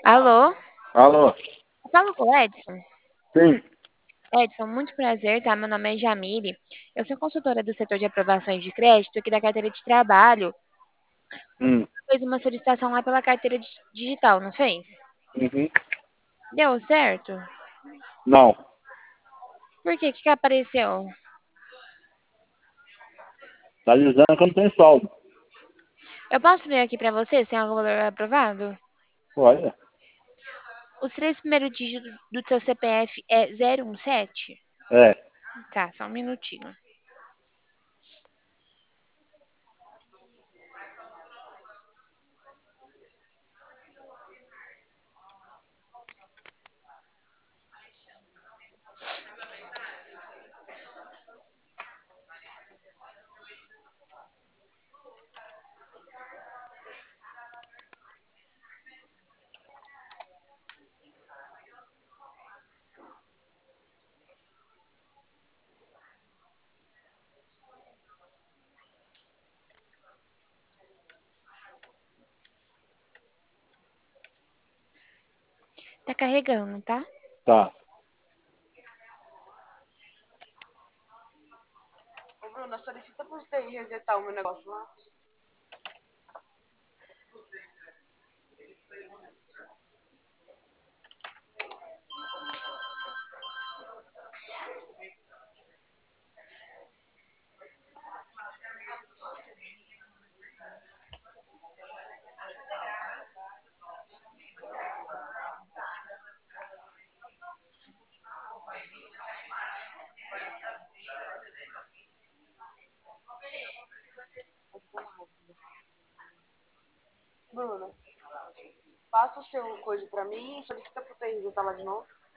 Alô? Alô? Fala com o Edson. Sim. Edson, muito prazer, tá? Meu nome é Jamile. Eu sou consultora do setor de aprovações de crédito aqui da carteira de trabalho. Hum. Fez uma solicitação lá pela carteira digital, não fez? Uhum. Deu certo? Não. Por quê? O que que apareceu? Tá dizendo que não tem saldo. Eu posso ler aqui pra você se tem algum valor aprovado? Olha. Os três primeiros dígitos do seu CPF é 017? É. Tá, só um minutinho. Tá carregando, tá? Tá. Ô, Bruna, solicita pro TI resetar o meu negócio lá. Bruna, passa o seu coisa pra mim e solicita pro TI resetar lá de novo.